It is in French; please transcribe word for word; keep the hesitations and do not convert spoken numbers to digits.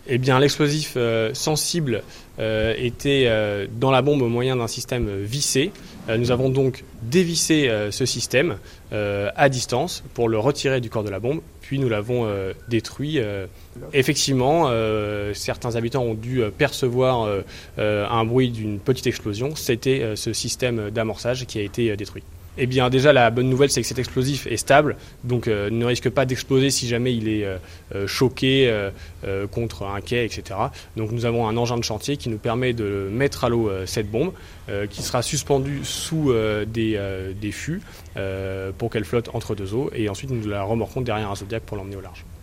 Eh bien, l'explosif euh, sensible euh, était euh, dans la bombe au moyen d'un système vissé. Euh, nous avons donc dévissé euh, ce système euh, à distance pour le retirer du corps de la bombe, puis nous l'avons euh, détruit. Euh. Effectivement, euh, certains habitants ont dû percevoir euh, euh, un bruit d'une petite explosion. C'était euh, ce système d'amorçage qui a été euh, détruit. Eh bien, déjà, la bonne nouvelle, c'est que cet explosif est stable, donc euh, ne risque pas d'exploser si jamais il est euh, euh, choqué euh, euh, contre un quai, et cetera. Donc nous avons un engin de chantier qui nous permet de mettre à l'eau euh, cette bombe, euh, qui sera suspendue sous euh, des, euh, des fûts euh, pour qu'elle flotte entre deux eaux, et ensuite nous la remorquons derrière un Zodiac pour l'emmener au large.